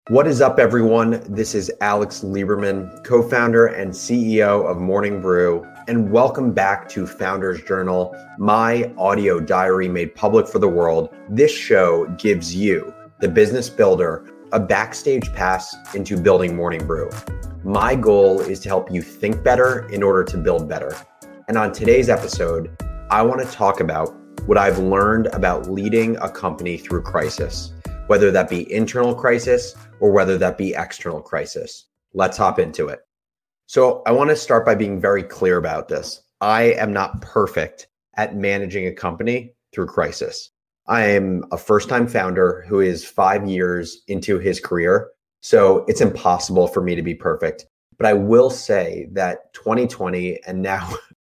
What is up, everyone? This is Alex Lieberman, co-founder and CEO of Morning Brew, and welcome back to Founders Journal, my audio diary made public for the world. This show gives you, the business builder, a backstage pass into building Morning Brew. My goal is to help you think better in order to build better. And on today's episode, I want to talk about what I've learned about leading a company through crisis, whether that be internal crisis or whether that be external crisis. Let's hop into it. So I want to start by being very clear about this. I am not perfect at managing a company through crisis. I am a first-time founder who is 5 years into his career, so it's impossible for me to be perfect. But I will say that 2020 and now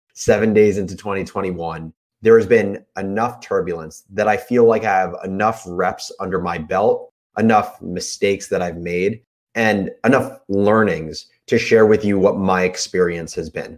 7 days into 2021, there has been enough turbulence that I feel like I have enough reps under my belt, enough mistakes that I've made, and enough learnings to share with you what my experience has been.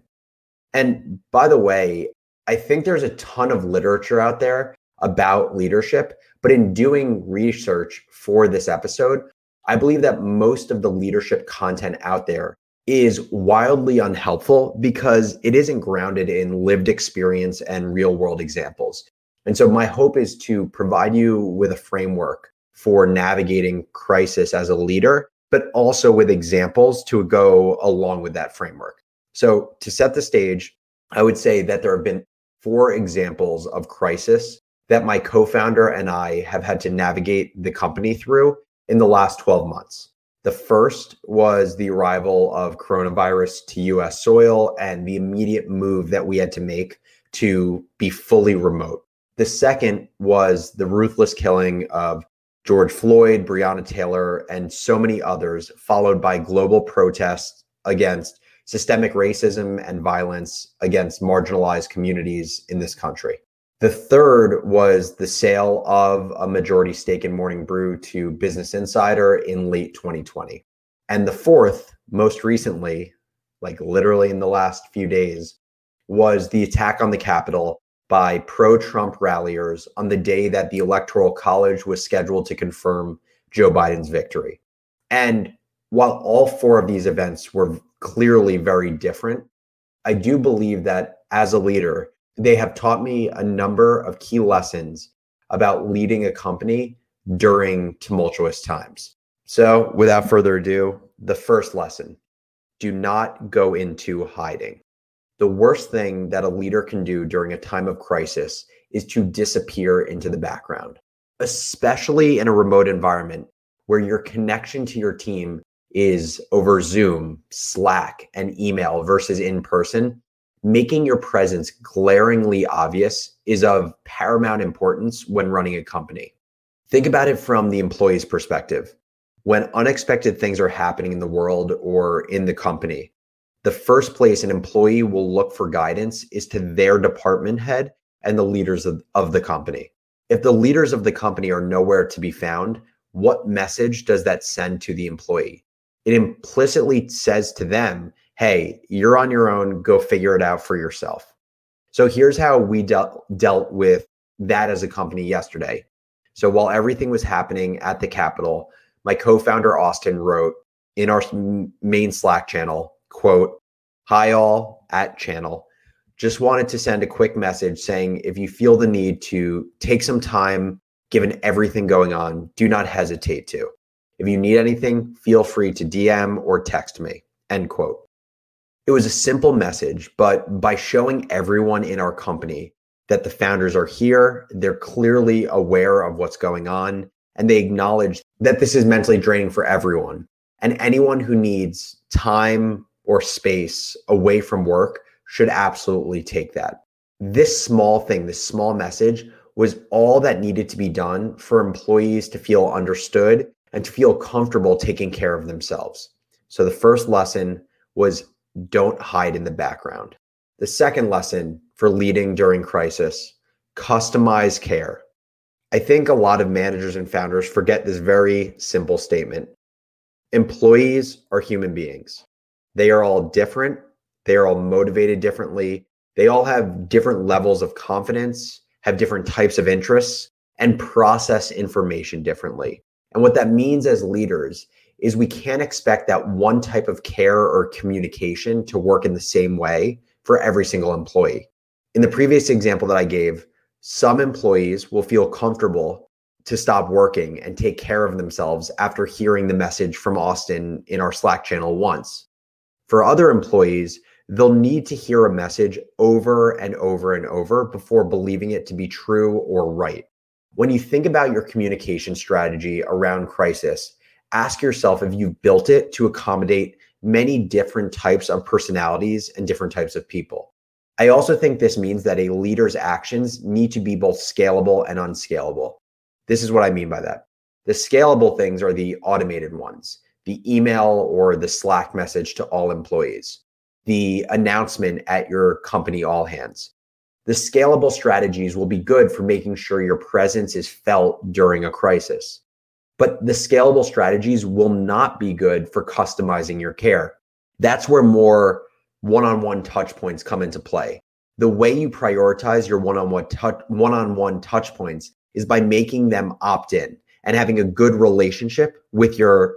And by the way, I think there's a ton of literature out there about leadership, but in doing research for this episode, I believe that most of the leadership content out there is wildly unhelpful because it isn't grounded in lived experience and real world examples. And so my hope is to provide you with a framework for navigating crisis as a leader, but also with examples to go along with that framework. So to set the stage, I would say that there have been 4 examples of crisis that my co-founder and I have had to navigate the company through in the last 12 months. The first was the arrival of coronavirus to US soil and the immediate move that we had to make to be fully remote. The second was the ruthless killing of George Floyd, Breonna Taylor, and so many others, followed by global protests against systemic racism and violence against marginalized communities in this country. The third was the sale of a majority stake in Morning Brew to Business Insider in late 2020. And the fourth, most recently, like literally in the last few days, was the attack on the Capitol by pro-Trump ralliers on the day that the Electoral College was scheduled to confirm Joe Biden's victory. And while all 4 of these events were clearly very different, I do believe that as a leader, they have taught me a number of key lessons about leading a company during tumultuous times. So without further ado, the first lesson: do not go into hiding. The worst thing that a leader can do during a time of crisis is to disappear into the background, especially in a remote environment where your connection to your team is over Zoom, Slack, and email versus in person. Making your presence glaringly obvious is of paramount importance when running a company. Think about it from the employee's perspective. When unexpected things are happening in the world or in the company, the first place an employee will look for guidance is to their department head and the leaders of the company. If the leaders of the company are nowhere to be found, what message does that send to the employee? It implicitly says to them, hey, you're on your own, go figure it out for yourself. So here's how we dealt with that as a company yesterday. So while everything was happening at the Capitol, my co-founder Austin wrote in our main Slack channel, quote, "Hi all at channel. Just wanted to send a quick message saying if you feel the need to take some time, given everything going on, do not hesitate to. If you need anything, feel free to DM or text me," end quote. It was a simple message, but by showing everyone in our company that the founders are here, they're clearly aware of what's going on, and they acknowledge that this is mentally draining for everyone. And anyone who needs time or space away from work should absolutely take that. This small thing, this small message was all that needed to be done for employees to feel understood and to feel comfortable taking care of themselves. So the first lesson was don't hide in the background. The second lesson for leading during crisis: customize care. I think a lot of managers and founders forget this very simple statement. Employees are human beings. They are all different. They are all motivated differently. They all have different levels of confidence, have different types of interests, and process information differently. And what that means as leaders is we can't expect that one type of care or communication to work in the same way for every single employee. In the previous example that I gave, some employees will feel comfortable to stop working and take care of themselves after hearing the message from Austin in our Slack channel once. For other employees, they'll need to hear a message over and over and over before believing it to be true or right. When you think about your communication strategy around crisis, ask yourself if you've built it to accommodate many different types of personalities and different types of people. I also think this means that a leader's actions need to be both scalable and unscalable. This is what I mean by that. The scalable things are the automated ones, the email or the Slack message to all employees, the announcement at your company all hands. The scalable strategies will be good for making sure your presence is felt during a crisis. But the scalable strategies will not be good for customizing your care. That's where more one-on-one touch points come into play. The way you prioritize your one-on-one touch points is by making them opt-in and having a good relationship with your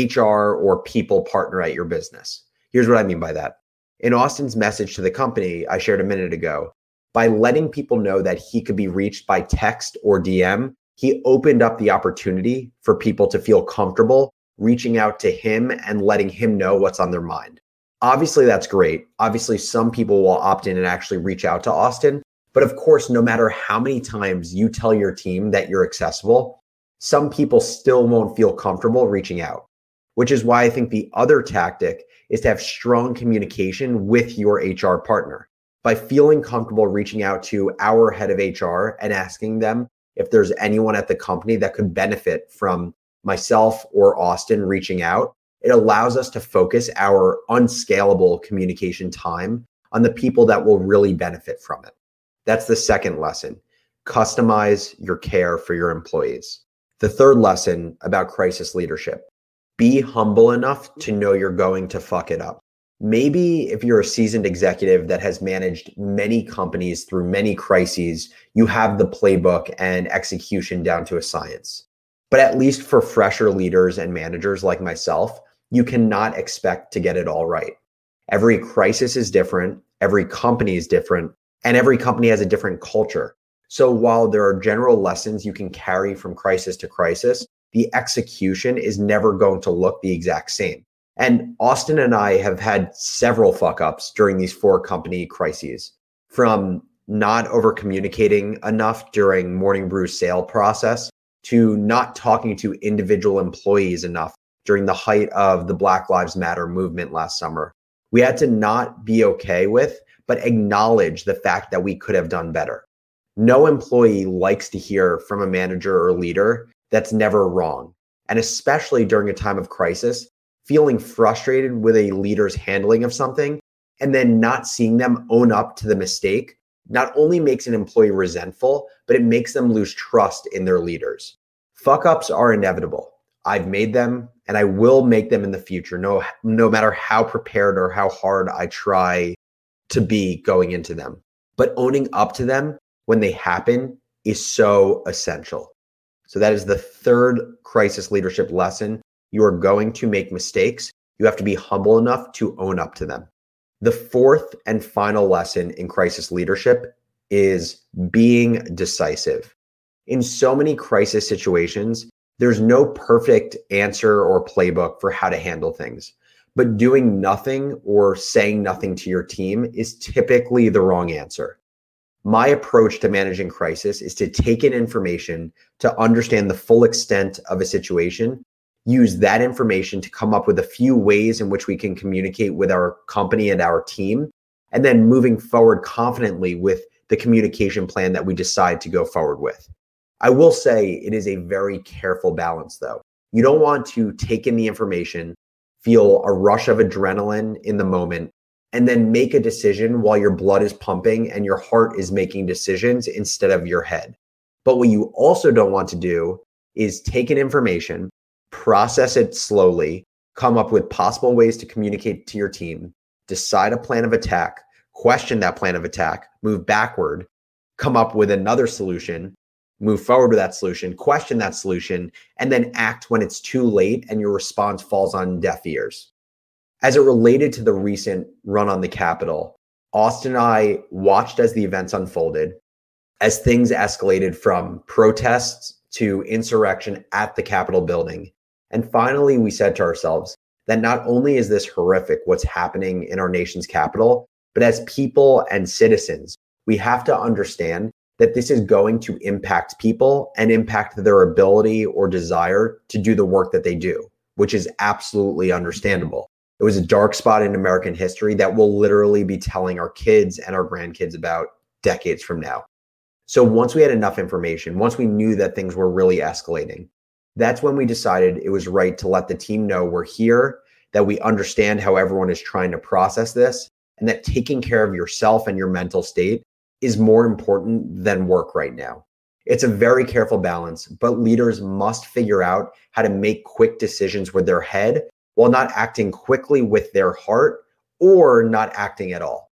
HR or people partner at your business. Here's what I mean by that. In Austin's message to the company I shared a minute ago, by letting people know that he could be reached by text or DM, he opened up the opportunity for people to feel comfortable reaching out to him and letting him know what's on their mind. Obviously, that's great. Obviously, some people will opt in and actually reach out to Austin. But of course, no matter how many times you tell your team that you're accessible, some people still won't feel comfortable reaching out, which is why I think the other tactic is to have strong communication with your HR partner. By feeling comfortable reaching out to our head of HR and asking them if there's anyone at the company that could benefit from myself or Austin reaching out, it allows us to focus our unscalable communication time on the people that will really benefit from it. That's the second lesson. Customize your care for your employees. The third lesson about crisis leadership. Be humble enough to know you're going to fuck it up. Maybe if you're a seasoned executive that has managed many companies through many crises, you have the playbook and execution down to a science. But at least for fresher leaders and managers like myself, you cannot expect to get it all right. Every crisis is different, every company is different, and every company has a different culture. So while there are general lessons you can carry from crisis to crisis, the execution is never going to look the exact same. And Austin and I have had several fuck ups during these 4 company crises, from not over communicating enough during Morning Brew's sale process to not talking to individual employees enough during the height of the Black Lives Matter movement last summer. We had to not be okay with, but acknowledge the fact that we could have done better. No employee likes to hear from a manager or leader that's never wrong. And especially during a time of crisis, feeling frustrated with a leader's handling of something and then not seeing them own up to the mistake not only makes an employee resentful, but it makes them lose trust in their leaders. Fuck ups are inevitable. I've made them and I will make them in the future, no matter how prepared or how hard I try to be going into them. But owning up to them when they happen is so essential. So that is the third crisis leadership lesson. You are going to make mistakes. You have to be humble enough to own up to them. The fourth and final lesson in crisis leadership is being decisive. In so many crisis situations, there's no perfect answer or playbook for how to handle things. But doing nothing or saying nothing to your team is typically the wrong answer. My approach to managing crisis is to take in information to understand the full extent of a situation, use that information to come up with a few ways in which we can communicate with our company and our team, and then moving forward confidently with the communication plan that we decide to go forward with. I will say it is a very careful balance though. You don't want to take in the information, feel a rush of adrenaline in the moment, and then make a decision while your blood is pumping and your heart is making decisions instead of your head. But what you also don't want to do is take in information, process it slowly, come up with possible ways to communicate to your team, decide a plan of attack, question that plan of attack, move backward, come up with another solution, move forward with that solution, question that solution, and then act when it's too late and your response falls on deaf ears. As it related to the recent run on the Capitol, Austin and I watched as the events unfolded, as things escalated from protests to insurrection at the Capitol building. And finally, we said to ourselves that not only is this horrific what's happening in our nation's capital, but as people and citizens, we have to understand that this is going to impact people and impact their ability or desire to do the work that they do, which is absolutely understandable. It was a dark spot in American history that we'll literally be telling our kids and our grandkids about decades from now. So once we had enough information, once we knew that things were really escalating, that's when we decided it was right to let the team know we're here, that we understand how everyone is trying to process this, and that taking care of yourself and your mental state is more important than work right now. It's a very careful balance, but leaders must figure out how to make quick decisions with their head while not acting quickly with their heart or not acting at all.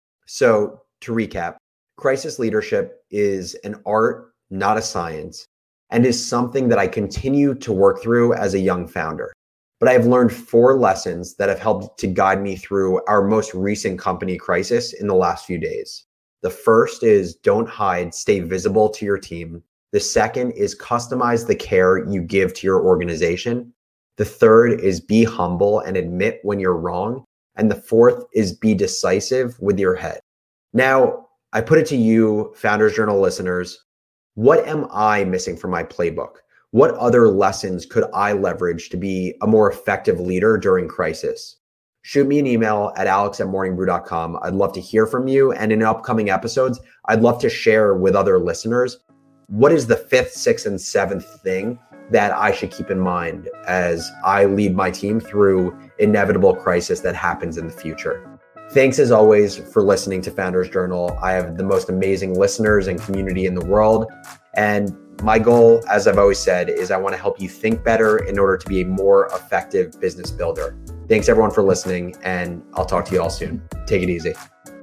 So to recap, crisis leadership is an art, not a science, and is something that I continue to work through as a young founder. But I've learned 4 lessons that have helped to guide me through our most recent company crisis in the last few days. The first is don't hide, stay visible to your team. The second is customize the care you give to your organization. The third is be humble and admit when you're wrong. And the fourth is be decisive with your head. Now, I put it to you, Founders Journal listeners, what am I missing from my playbook? What other lessons could I leverage to be a more effective leader during crisis? Shoot me an email at alex@morningbrew.com. I'd love to hear from you. And in upcoming episodes, I'd love to share with other listeners what is the 5th, 6th, and 7th thing that I should keep in mind as I lead my team through inevitable crisis that happens in the future. Thanks as always for listening to Founders Journal. I have the most amazing listeners and community in the world. And my goal, as I've always said, is I want to help you think better in order to be a more effective business builder. Thanks everyone for listening, and I'll talk to you all soon. Take it easy.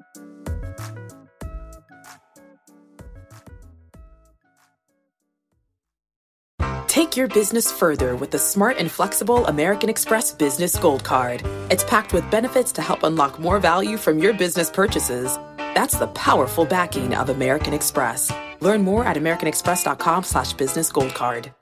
Take your business further with the smart and flexible American Express Business Gold Card. It's packed with benefits to help unlock more value from your business purchases. That's the powerful backing of American Express. Learn more at americanexpress.com/businessgoldcard.